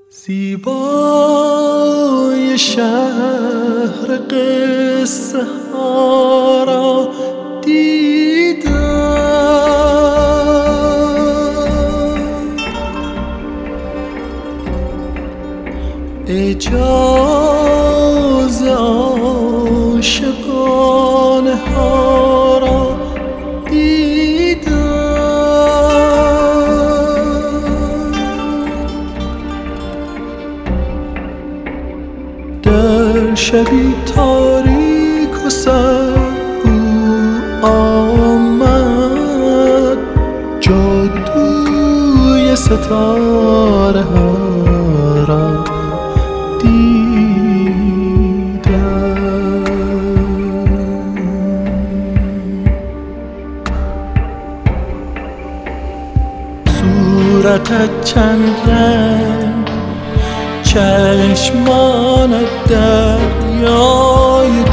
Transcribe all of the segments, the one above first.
زیبای شهر قصه ها را دیدم، اعجاز عاشقانه ها را دیدم. در شبی تاریک و سرد او آمد، جادوی ستاره ها را صورتت چند رنگ، چشمانت دریای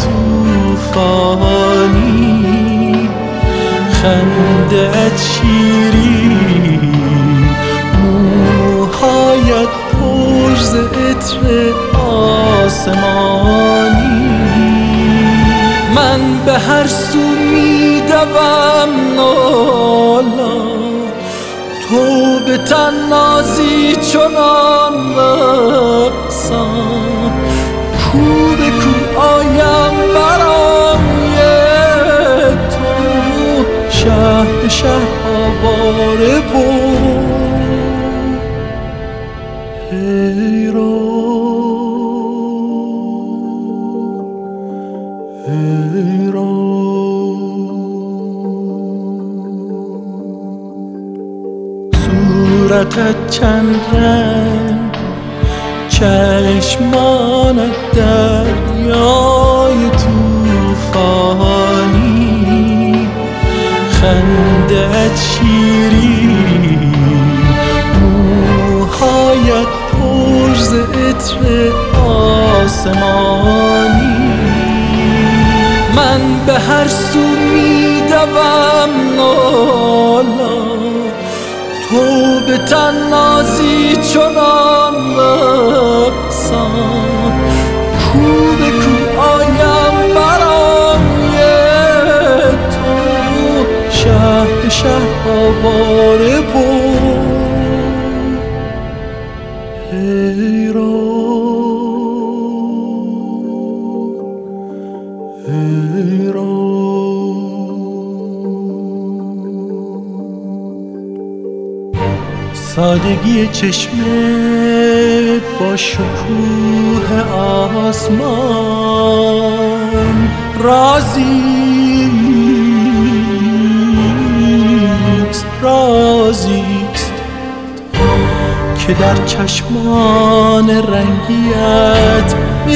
توفانی، خنده‌ات شیرین، موهایت پر ز عطر آسمانی. من به هر سو می‌دوم نالا، تو به طنازی چنان رقصان، کو به کو آیم برای تو، شهر به شهر آواره و حیران. صورتت چند رنگ، چشمانت دریای توفانی، خنده‌ات شیرین، موهایت پر ز عطر آسمانی. من به هر سو می‌دوم نالا، تو به طنازی چنان رقصان، کو به کو آیم برای تو، شهر به شهر آواره و حیران. سادگی چشمت با شکوه آسمان، رازیست که در چشمان رنگیت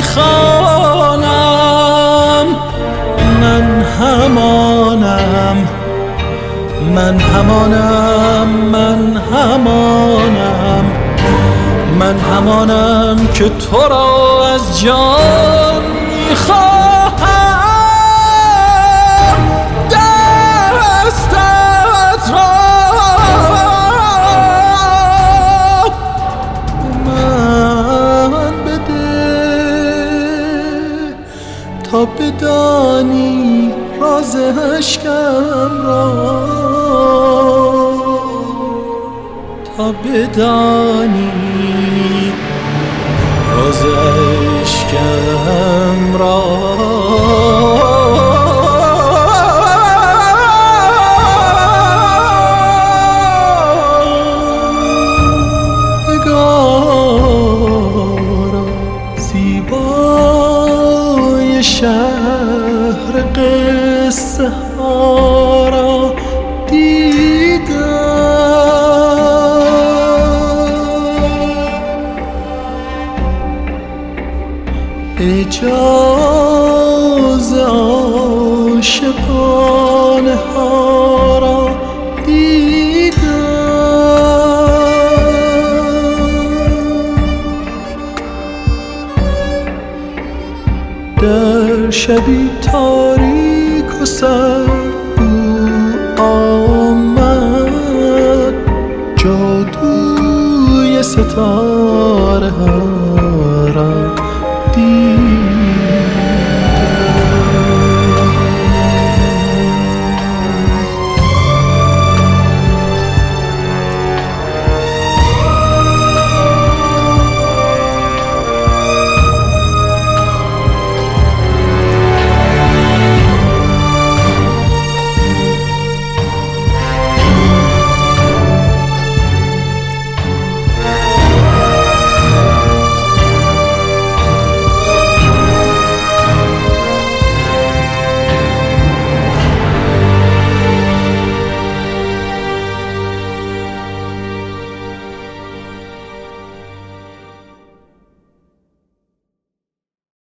میخوانم. من همانم، من همانم، من همانم، من همانم که تو را از جان میخواهم. دستت را من بده تا بدانی راز عشقم را، تا بدانی راز عشقم را. نگارا زیبای شهر قصه ها را دیدم، اعجاز عاشقانه ها را دیدم. در شبی تاریک و سرد او آمد، جادوی ستاره هم